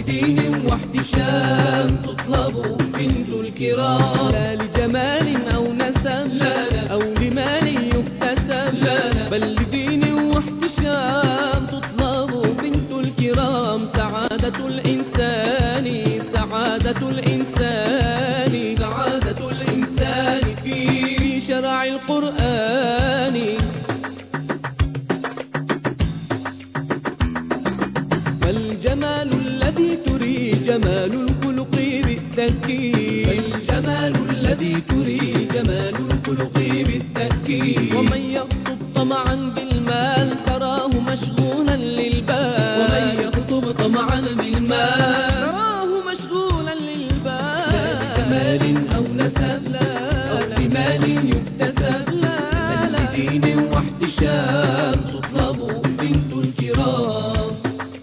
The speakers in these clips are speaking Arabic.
لدين واحتشام تطلب بنت الكرام. لا لجمال أو نسب أو لمال يكتسب، بل لدين واحتشام تطلب بنت الكرام. سعادة الإنسان سعادة الإنسان سعادة الإنسان في شرع القرآن. فالجمال الذي تري جمال الخلق بالتأكيد، فالجمال الذي تري جمال الخلق بالتأكيد. ومن يخطب طمعا بالمال تراه مشغولا للبال، ومن يخطب طمعا بالمال تراه مشغولا للبال. لا لجمال أو نسب أو بمال يكتسب، بل لدين واحتشام تطلب بنت الكرام.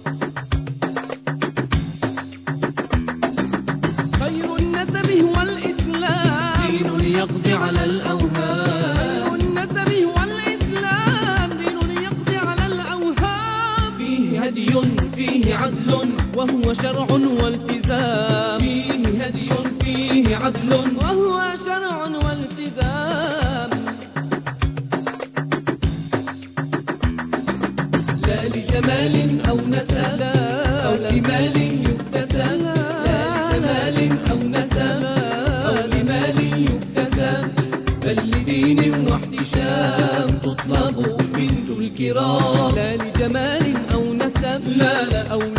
خير النسب هو الإسلام، دين يقضي على الأوهام. خير النسب هو الإسلام، دين يقضي على الأوهام. فيه هدي فيه عدل وهو شرع والتزام، فيه هدي فيه عدل وهو شرع والتزام. لا لجمال أو نسب أو لمال يكتسب، لا لجمال أو نسب أو لمال يكتسب، بل لدين واحتشام تطلب بنت الكرام. لا لجمال أو نسب لا أو